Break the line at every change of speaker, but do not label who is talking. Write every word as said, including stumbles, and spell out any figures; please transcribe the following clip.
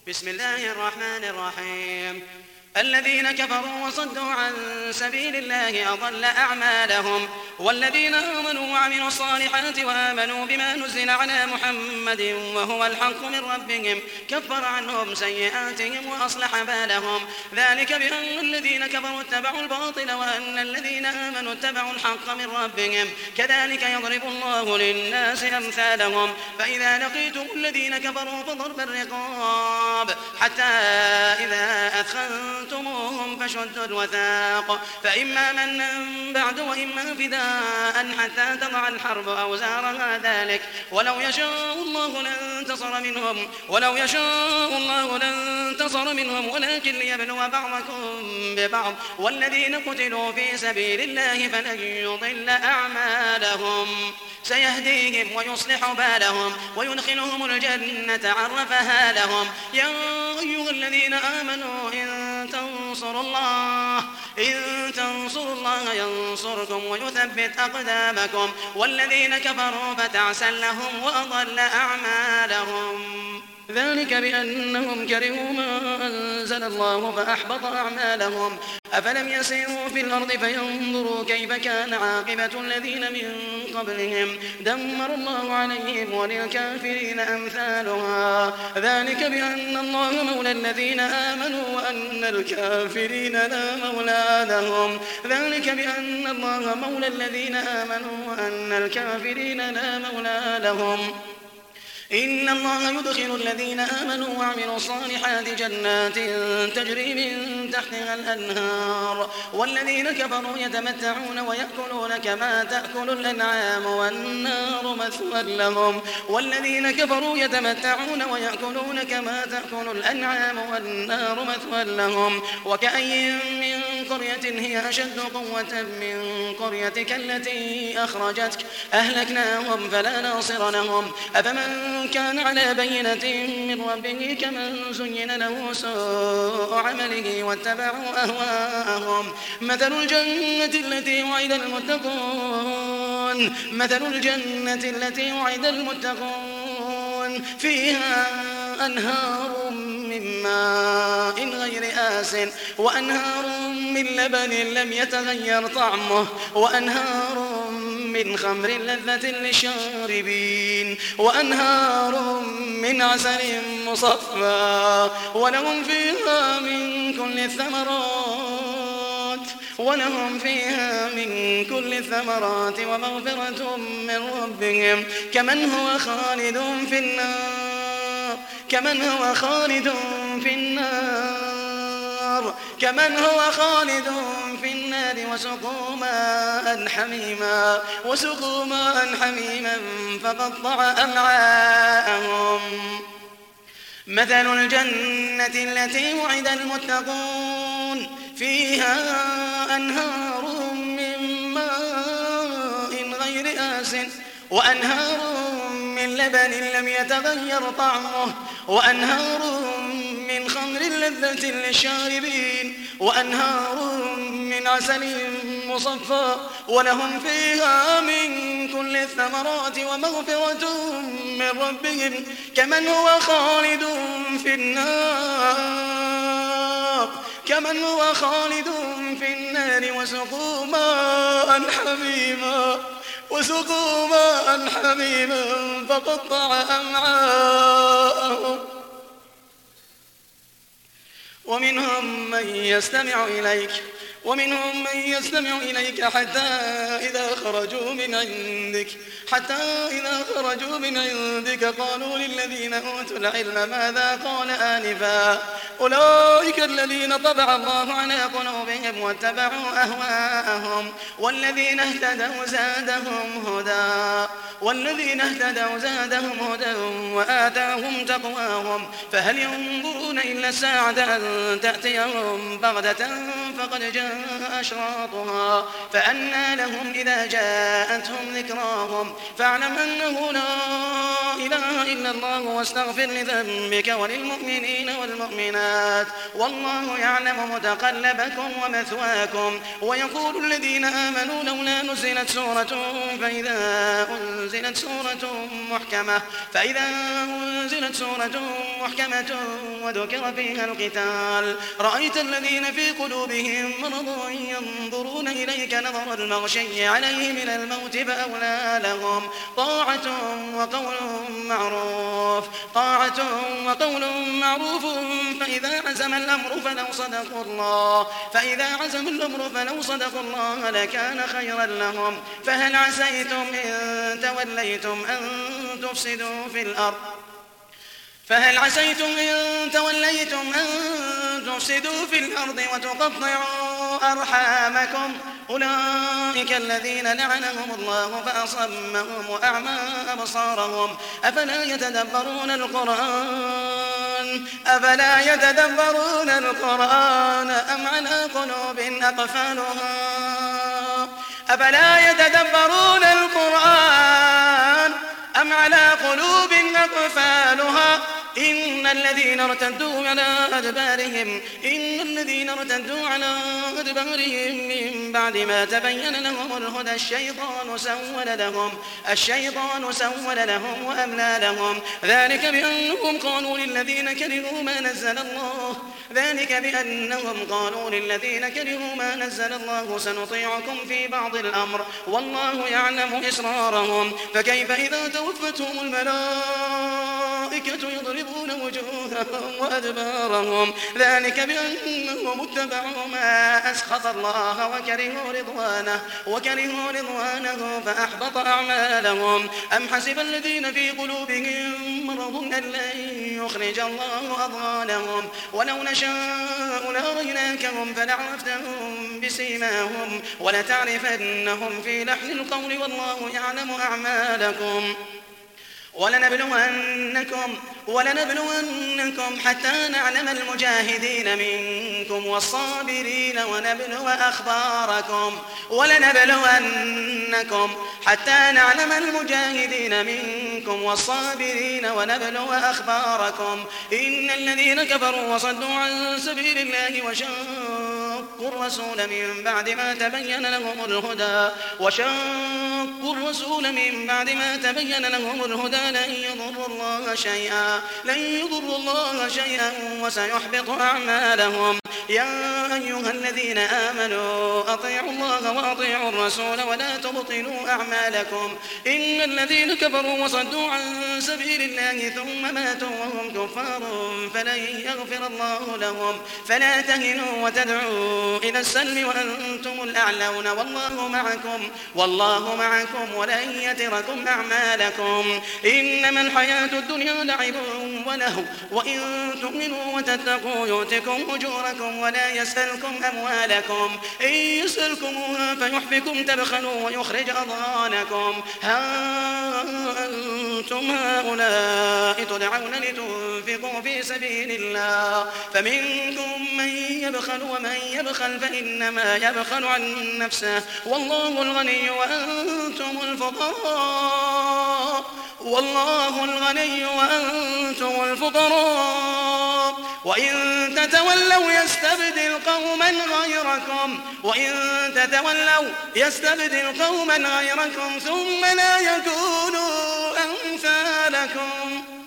بسم الله الرحمن الرحيم. الذين كفروا وصدوا عن سبيل الله أضل أعمالهم. والذين آمنوا وعملوا الصالحات وآمنوا بما نزل على محمد وهو الحق من ربهم كفر عنهم سيئاتهم وأصلح بالهم. ذلك بأن الذين كفروا اتبعوا الباطل وأن الذين آمنوا اتبعوا الحق من ربهم كذلك يضرب الله للناس أمثالهم. فإذا لقيتم الذين كفروا فضرب الرقاب حتى إذا أثخنتموهم فشدوا الوثاق فإما منا بعد وإما فداء حتى تضع الحرب أوزارها ذلك ولو يشاء الله لانتصر منهم ولو يشاء الله لانتصر منهم ولكن ليبلو بعضكم ببعض والذين قتلوا في سبيل الله فلن يضل أعمالهم سيهديهم ويصلح بالهم ويدخلهم الجنة عرفها لهم. يا أيها الذين آمنوا إن تنصروا الله إن تنصروا الله ينصركم ويثبت أقدامكم. والذين كفروا فتعسا لهم وأضل أعمالهم. ذلك بأنهم كرهوا ما أنزل الله فأحبط أعمالهم. أفلم يسيروا في الأرض فينظروا كيف كان عاقبة الذين من قبلهم دمر الله عليهم وللكافرين أمثالها. ذلك بأن الله مولى الذين آمنوا وأن الكافرين لا مولى لهم. ذلك بأن الله مولى الذين آمنوا وأن الكافرين لا مولى لهم. إن الله يدخل الذين آمنوا وعملوا الصالحات جنات تجري من تحتها الأنهار والذين كفروا يتمتعون ويأكلون كما تأكل الأنعام والنار مثوى لهم. والذين كفروا يتمتعون ويأكلون كما تأكل الأنعام والنار مثوى لهم. وكأي من قرية هي أشد قوة من قريتك التي أخرجتك أهلكناهم فلا ناصر لهم. أفمن كان على بينة من ربه كمن زين له سوء عمله واتبعوا أهواءهم. مثل الجنة التي وعد المتقون مثل الجنة التي وعد المتقون فيها أنهار من ماء غير آس وأنهار من لبن لم يتغير طعمه وأنهار من خمر لذة للشاربين وأنهار من عسل مصفى ولهم فيها من كل الثمرات ولهم فيها من كل الثمرات ومغفرة من ربهم كمن هو خالد في النار كمن هو خالد في النار كمن هو خالد في النار وسقوا ماء حميما وسقوا ماء حميما فقطع أمعاءهم. مثل الجنة التي وعد المتقون فيها أنهار من ماء غير آس وأنهار من لبن لم يتغير طعمه وأنهار من خمر لذة للشاربين وأنهار من عسل مصفى ولهم فيها من كل الثمرات ومغفرة من ربهم كمن هو خالد في النار كمن هو خالد في النار وسقوا ماء حميما وسقوا ماء حميما فقطع أمعاءهم. ومنهم من يستمع إليك ومنهم من يستمع إليك حتى إذا خرجوا من عندك حتى إذا خرجوا من عندك قالوا للذين أوتوا العلم ماذا قال آنفا أولئك الذين طبع الله على قلوبهم واتبعوا أهواءهم والذين اهتدوا زادهم هدى والذين اهتدوا زادهم هدى وآتاهم تقواهم فهل ينظرون إلا الساعة أن تأتيهم بغتة فقد جاء جاء أشراطها فأنى لهم إذا جاءتهم ذكراهم فاعلم أنه لا إله إلا الله واستغفر لذنبك وللمؤمنين والمؤمنات والله يعلم متقلبكم ومثواكم. ويقول الذين آمنوا لولا نزلت سورة فإذا أنزلت سورة محكمة فإذا أنزلت سورة محكمة وذكر فيها القتال رأيت الذين في قلوبهم مرض ينظرون إليك نظر المغشي عليه من الموت فأولى لهم طاعة وقول معروف طاعة وقول معروف فإذا عزم الأمر فلو صدقوا الله فإذا عزم الأمر فلو صدقوا الله لكان خيرا لهم. فهل عسيتم إن توليتم أن تفسدوا في الأرض فهل عسيتم إن توليتم أن تفسدوا في الأرض وتقطعوا أرحامكم أولئك الذين لعنهم الله فأصمهم وأعمى أبصارهم أفلا يتدبرون القرآن أفلا يتدبرون القرآن أم على قلوب أقفالها أفلا يتدبرون القرآن أم على قلوب أقفالها إن الذين ارتدوا على أدبارهم إن الذين ارتدوا على أدبارهم من بعد ما تبين لهم الهدى الشيطان سول لهم الشيطان سول لهم وأملى لهم ذلك بأنهم قالوا للذين كرهوا ما نزل الله ذلك بأنهم قالوا للذين كرهوا ما نزل الله سنطيعكم في بعض الأمر والله يعلم إسرارهم فكيف إذا توفتهم الملائكة يضربون وجوههم وأدبارهم ذلك بأنهم اتبعوا ما أسخط الله وكرهوا رضوانه وكرهوا رضوانه فأحبط أعمالهم. أم حسب الذين في قلوبهم مرض أن لن يخرج الله أضغانهم ولو نشاء لأريناكهم فلعرفتهم بسيماهم ولتعرفنهم في لحن القول والله يعلم أعمالكم. ولنبلونكم ولنبلونكم حتى نعلم المجاهدين منكم والصابرين ونبلو أخباركم ولنبلونكم حتى نعلم المجاهدين منكم والصابرين ونبلو أخباركم إن الذين كفروا وصدوا عن سبيل الله وشاقوا الرسول من بعد ما تبين لهم الهدى وشاقوا الرسول من بعد ما تبين لهم الهدى لن يضروا الله شيئا لن يضروا الله شيئا وسيحبط أعمالهم. يا أيها الذين آمنوا أطيعوا الله وأطيعوا الرسول ولا تبطلوا أعمالكم إن الذين كفروا وصدوا عن سبيل الله ثم ماتوا وهم كفار فلن يغفر الله لهم فلا تهنوا وتدعوا إلى السلم وأنتم الأعلون والله معكم والله معكم ولن يتركم أعمالكم. إنما الحياة الدنيا لعب ولهو وإن تؤمنوا وتتقوا يؤتكم أجوركم ولا يسألكم أموالكم إن يسألكموها فيحفكم تبخلوا ويخرج أضغانكم. ها أنتم هؤلاء تدعون لتنفقوا في سبيل الله فمنكم من يبخل ومن يبخل فإنما يبخل عن نفسه والله الغني وأنتم الفقراء والله الغني وأنتم الفقراء وإن تتولوا يستبدل قوما غيركم وإن تتولوا يستبدل قوما غيركم ثم لا يكونوا أمثالكم.